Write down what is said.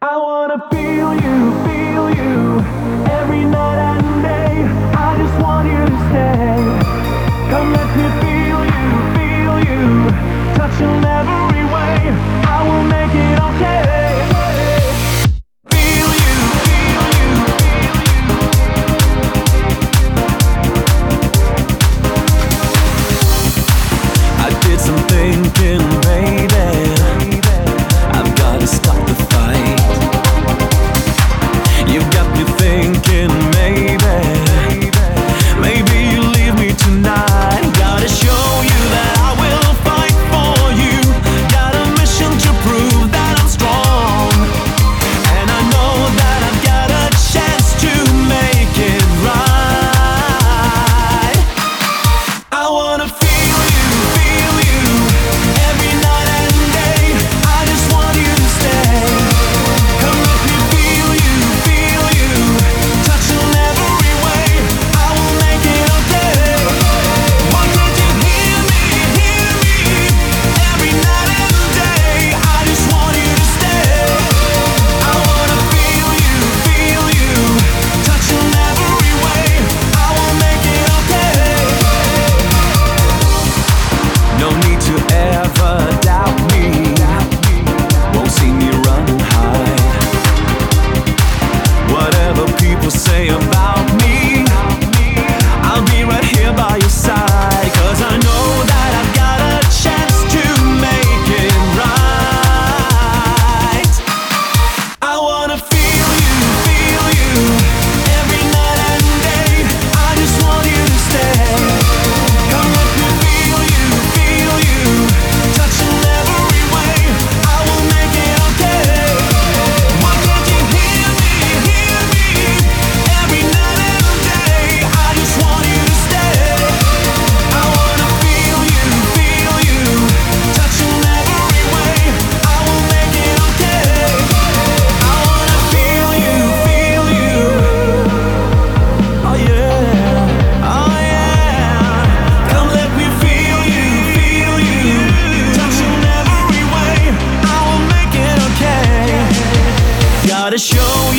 I wanna feel you, every night and day. I just want you to stay. Come let me feel you, touch in every way. I will make it okay. Feel you, I did some thinking, baby. I've gotta stop the fight. You've got me thinking, maybe you leave me tonight. Gotta show you that I will fight for you. Got a mission to prove that I'm strong, and I know that I've got a chance to make it right. I wanna feel you, every night and day. I just want you to stay. Come let me feel you, touch in every way. I will make it okay. Why can't you hear me, every night and day? I just want you to stay. I wanna feel you, touch in every way. I will make it okay. No need to ever doubt me. Won't see me run and hide. Whatever people say about me, I'll be right here by your side. 'Cause I know that I've got a chance to make it right. I wanna feel you, every night and day. I just want you to stay. Come let me feel you, touch in every way. I will make it okay. Why can't you hear me, every night and day? I just want you to stay. I wanna feel you, touch in every way. I will make it okay. I wanna feel you, oh yeah, oh yeah. Come let me feel you, touch in every way. I will make it okay. Gotta show